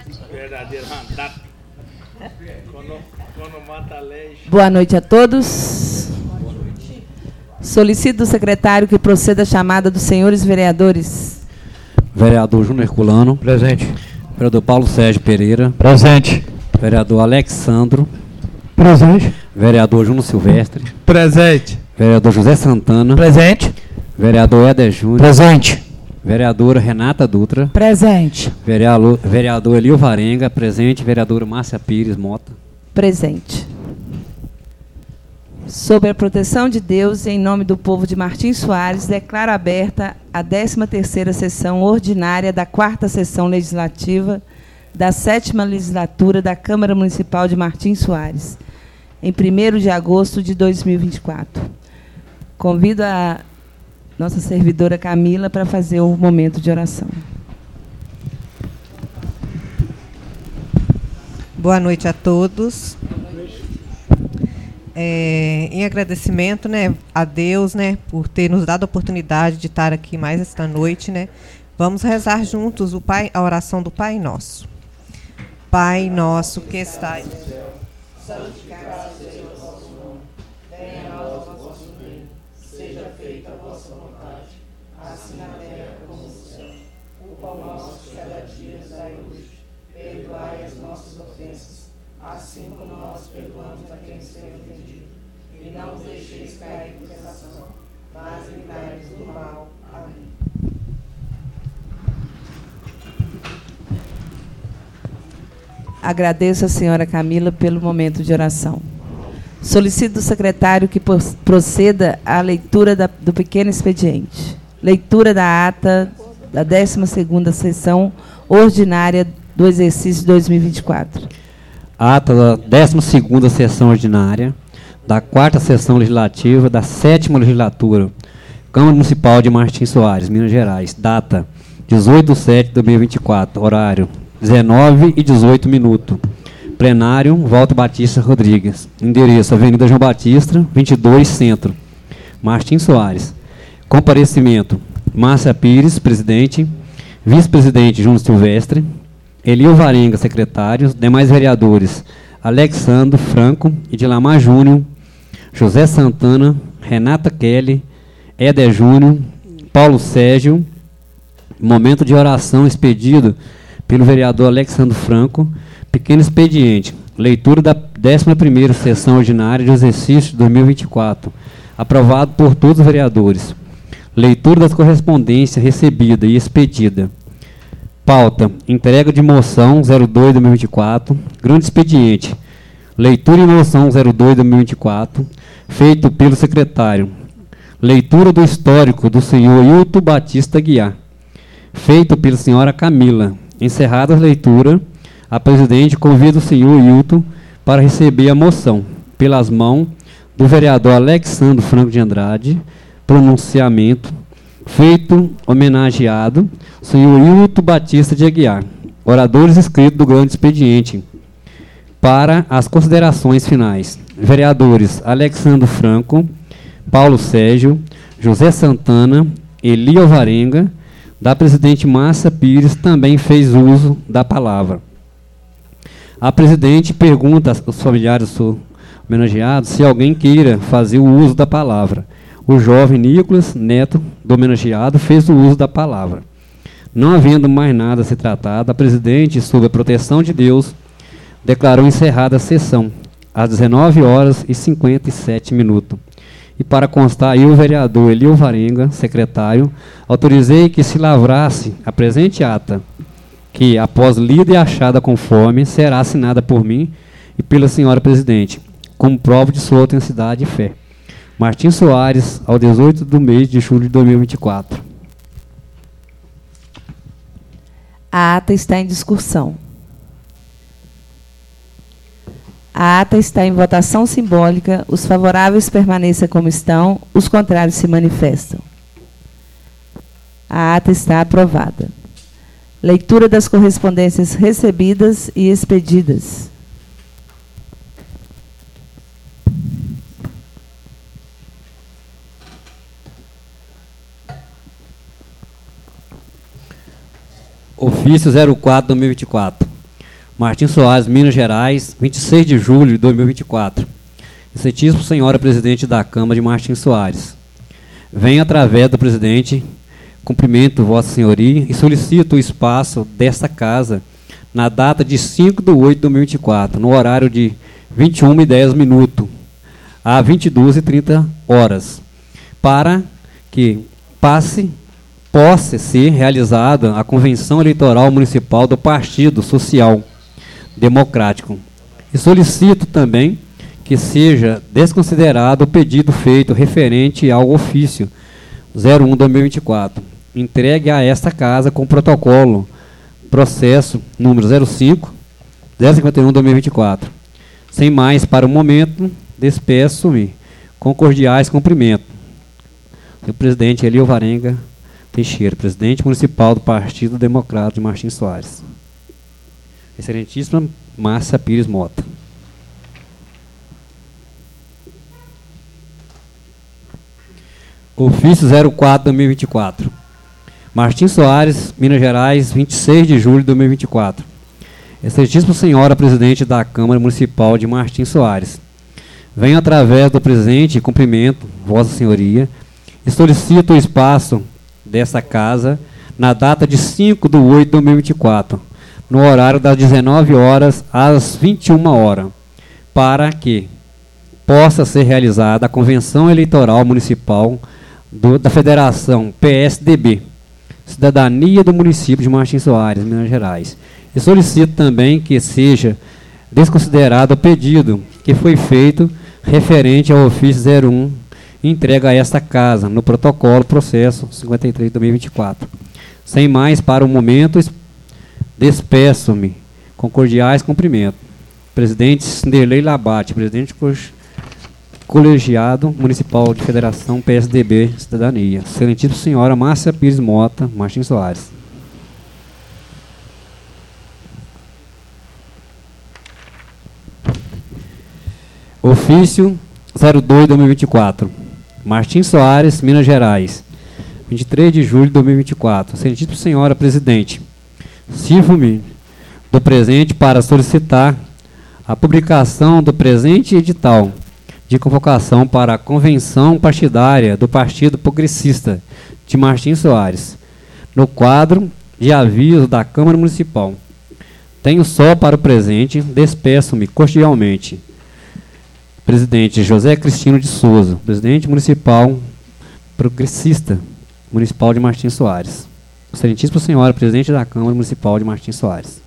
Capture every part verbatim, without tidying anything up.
Boa noite a todos. Solicito do secretário que proceda a chamada dos senhores vereadores. Vereador Júnior Herculano. Presente. Vereador Paulo Sérgio Pereira. Presente. Vereador Alexandro. Presente. Vereador Júnior Silvestre. Presente. Vereador José Santana. Presente. Vereador Éder Júnior. Presente. Vereadora Renata Dutra. Presente. Vereador, vereador Elio Varenga. Presente. Vereadora Márcia Pires Mota. Presente. Sob a proteção de Deus e em nome do povo de Martins Soares, declaro aberta a décima terceira sessão ordinária da quarta sessão legislativa da sétima legislatura da Câmara Municipal de Martins Soares, em primeiro de agosto de dois mil e vinte e quatro. Convido a nossa servidora Camila para fazer o momento de oração. Boa noite a todos. É, em agradecimento, né, a Deus, né, por ter nos dado a oportunidade de estar aqui mais esta noite, né, vamos rezar juntos o Pai, a oração do Pai Nosso. Pai nosso que estais no céu, santificado seja o vosso nome. Venha a nós o vosso reino. Seja feita a vossa vontade, assim na terra como no céu. O pão nosso de cada dia nos dai hoje. Perdoai as nossas ofensas, assim como nós perdoamos a quem nos tem ofendido. E não nos deixeis cair em tentação, mas livrai-nos do mal. Amém. Agradeço a senhora Camila pelo momento de oração. Solicito do secretário que proceda à leitura da, do pequeno expediente. Leitura da ata da décima segunda sessão ordinária do exercício dois mil e vinte e quatro. Ata da décima segunda sessão ordinária da quarta sessão legislativa da sétima legislatura, Câmara Municipal de Martins Soares, Minas Gerais. Data dezoito de setembro de dois mil e vinte e quatro. Horário dezenove e dezoito minutos. Plenário Walter Batista Rodrigues. Endereço Avenida João Batista, vinte e dois, Centro, Martins Soares. Comparecimento: Márcia Pires, presidente. Vice-presidente Júnior Silvestre. Elio Varenga, secretários. Demais vereadores: Alexandro Franco e Dilamar Júnior, José Santana, Renata Kelly, Éder Júnior, Paulo Sérgio. Momento de oração expedido pelo vereador Alexandro Franco. Pequeno expediente. Leitura da décima primeira sessão ordinária do exercício de dois mil e vinte e quatro. Aprovado por todos os vereadores. Leitura das correspondências recebida e expedida. Pauta: entrega de moção zero dois de dois mil e vinte e quatro. Grande expediente. Leitura e moção zero dois de dois mil e vinte e quatro. Feito pelo secretário. Leitura do histórico do senhor Hilton Batista Guiar. Feito pela senhora Camila. Encerrada a leitura, a presidente convida o senhor Hilton para receber a moção, pelas mãos do vereador Alexandro Franco de Andrade. Pronunciamento feito, homenageado, o senhor Hilton Batista de Aguiar. Oradores inscritos do grande expediente. Para as considerações finais: vereadores Alexandro Franco, Paulo Sérgio, José Santana, Elio Varenga. Da presidente Márcia Pires também fez uso da palavra. A presidente pergunta aos familiares do homenageado se alguém queira fazer o uso da palavra. O jovem Nicolas, neto do homenageado, fez o uso da palavra. Não havendo mais nada a ser tratado, a presidente, sob a proteção de Deus, declarou encerrada a sessão, às dezenove horas e cinquenta e sete minutos. E para constar, eu, o vereador Elio Varenga, secretário, autorizei que se lavrasse a presente ata, que, após lida e achada conforme, será assinada por mim e pela senhora presidente, como prova de sua autenticidade e fé. Martins Soares, ao dezoito do mês de julho de dois mil e vinte e quatro. A ata está em discussão. A ata está em votação simbólica. Os favoráveis permaneçam como estão, os contrários se manifestam. A ata está aprovada. Leitura das correspondências recebidas e expedidas. Ofício zero quatro de dois mil e vinte e quatro. Martins Soares, Minas Gerais, vinte e seis de julho de dois mil e vinte e quatro. Excelentíssimo Senhora Presidente da Câmara de Martins Soares, venho através do presidente, cumprimento Vossa Senhoria e solicito o espaço desta casa na data de cinco de oito de dois mil e vinte e quatro, no horário de vinte e uma e dez minutos a vinte e duas e trinta horas, para que passe, possa ser realizada a Convenção Eleitoral Municipal do Partido Social Democrático. E solicito também que seja desconsiderado o pedido feito referente ao ofício zero um de dois mil e vinte e quatro, entregue a esta casa com protocolo processo número zero cinco zero cinquenta e um de dois mil e vinte e quatro. Sem mais, para o momento, despeço-me com cordiais cumprimentos. O presidente Elio Varenga Teixeira, presidente municipal do Partido Democrata de Martins Soares. Excelentíssima Márcia Pires Mota. Ofício zero quatro de dois mil e vinte e quatro. Martins Soares, Minas Gerais, vinte e seis de julho de dois mil e vinte e quatro. Excelentíssima Senhora Presidente da Câmara Municipal de Martins Soares, venho através do presente cumprimento, Vossa Senhoria, e solicito o espaço dessa casa na data de cinco de oito de dois mil e vinte e quatro, no horário das dezenove horas às vinte e uma horas, para que possa ser realizada a Convenção Eleitoral Municipal do, da Federação P S D B, Cidadania do Município de Martins Soares, Minas Gerais. E solicito também que seja desconsiderado o pedido que foi feito referente ao ofício zero um, entrega a esta casa, no protocolo processo cinquenta e três de dois mil e vinte e quatro. Sem mais, para o momento, despeço-me com cordiais cumprimentos. Presidente Sinderley Labate, presidente colegiado municipal de Federação P S D B Cidadania. Excelentíssima Senhora Márcia Pires Mota Martins Soares. Ofício zero dois de dois mil e vinte e quatro. Martins Soares, Minas Gerais, vinte e três de julho de dois mil e vinte e quatro. Excelentíssima Senhora Presidente, sirvo-me do presente para solicitar a publicação do presente edital de convocação para a convenção partidária do Partido Progressista de Martins Soares, no quadro de aviso da Câmara Municipal. Tenho só para o presente, despeço-me cordialmente. Presidente José Cristino de Souza, presidente municipal progressista municipal de Martins Soares. Excelentíssima Senhora, presidente da Câmara Municipal de Martins Soares.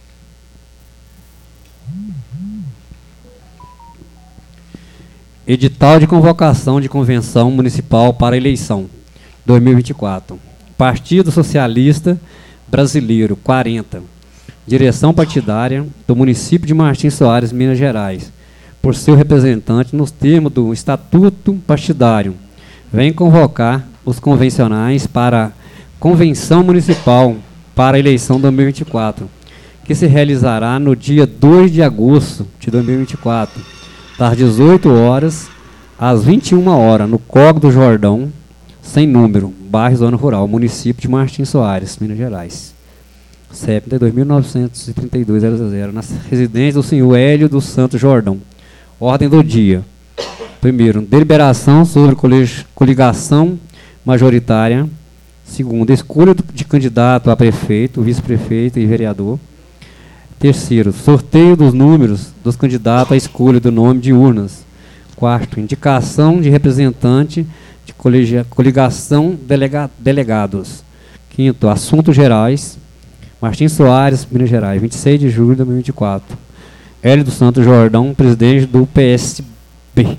Edital de convocação de convenção municipal para eleição dois mil e vinte e quatro. Partido Socialista Brasileiro, quarenta. Direção partidária do município de Martins Soares, Minas Gerais, por seu representante nos termos do Estatuto Partidário, vem convocar os convencionais para a Convenção Municipal para a eleição dois mil e vinte e quatro, que se realizará no dia dois de agosto de dois mil e vinte e quatro, das dezoito horas às vinte e uma horas, no Córrego do Jordão, sem número, bairro Zona Rural, município de Martins Soares, Minas Gerais. C E P dois mil novecentos e trinta e dois zero zero, na residência do senhor Hélio dos Santos Jordão. Ordem do dia. Primeiro, deliberação sobre coligação majoritária. Segundo, escolha de candidato a prefeito, vice-prefeito e vereador. Terceiro, sorteio dos números dos candidatos à escolha do nome de urnas. Quarto, indicação de representante de coligação delega, delegados. Quinto, assuntos gerais. Martins Soares, Minas Gerais, vinte e seis de julho de dois mil e vinte e quatro. Hélio dos Santos Jordão, presidente do P S B.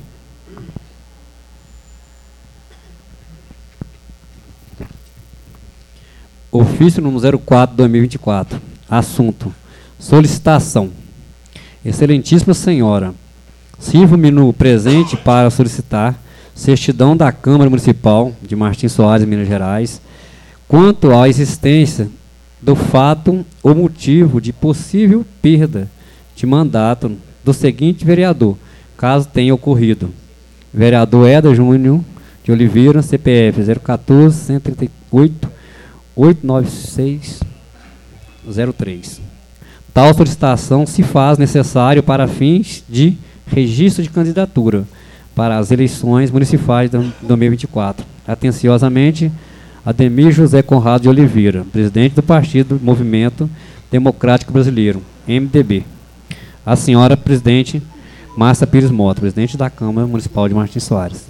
Ofício número zero quatro de dois mil e vinte e quatro. Assunto: solicitação. Excelentíssima Senhora, sirvo-me no presente para solicitar certidão da Câmara Municipal de Martins Soares, Minas Gerais, quanto à existência do fato ou motivo de possível perda de mandato do seguinte vereador, caso tenha ocorrido. Vereador Eda Júnior de Oliveira, C P F zero um quatro, cento e trinta e oito, oitocentos e noventa e seis, zero três. Tal solicitação se faz necessário para fins de registro de candidatura para as eleições municipais de dois mil e vinte e quatro. Atenciosamente, Ademir José Conrado de Oliveira, presidente do Partido Movimento Democrático Brasileiro, M D B. A senhora presidente Márcia Pires Mota, presidente da Câmara Municipal de Martins Soares.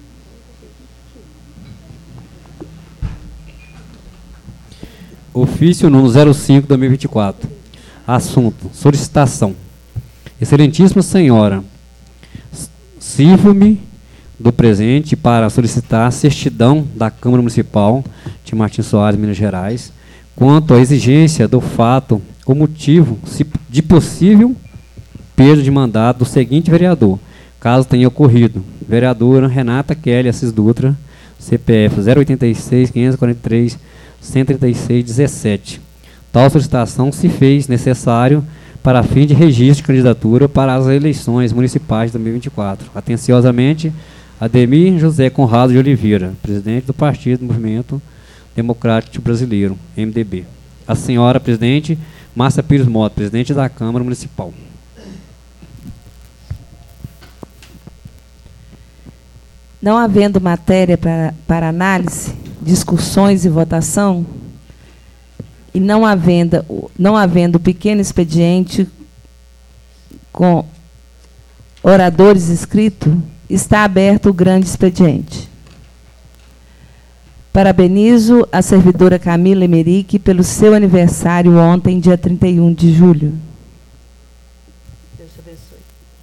Ofício número zero cinco, dois mil e vinte e quatro. Assunto: solicitação. Excelentíssima senhora, sirvo-me do presente para solicitar a certidão da Câmara Municipal de Martins Soares, Minas Gerais, quanto à exigência do fato ou motivo se, de possível perda de mandato do seguinte vereador, caso tenha ocorrido. Vereadora Renata Kelly Assis Dutra, C P F zero oito seis, quinhentos e quarenta e três, cento e trinta e seis, dezessete. Tal solicitação se fez necessário para fim de registro de candidatura para as eleições municipais de dois mil e vinte e quatro. Atenciosamente, Ademir José Conrado de Oliveira, presidente do Partido Movimento Democrático Brasileiro, M D B. A senhora presidente Márcia Pires Mota, presidente da Câmara Municipal. Não havendo matéria para, para análise, discussões e votação, e não havendo, não havendo pequeno expediente com oradores inscritos, está aberto o grande expediente. Parabenizo a servidora Camila Emerick pelo seu aniversário ontem, dia trinta e um de julho. Deus te abençoe.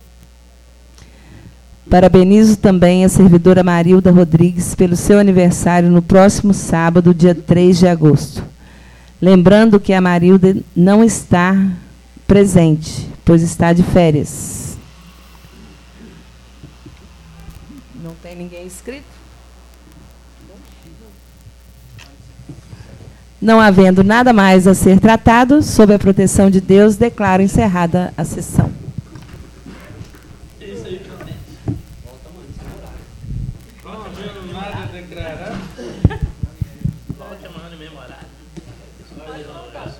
Parabenizo também a servidora Marilda Rodrigues pelo seu aniversário no próximo sábado, dia três de agosto. Lembrando que a Marilda não está presente, pois está de férias. Não tem ninguém inscrito? Não havendo nada mais a ser tratado, sob a proteção de Deus, declaro encerrada a sessão.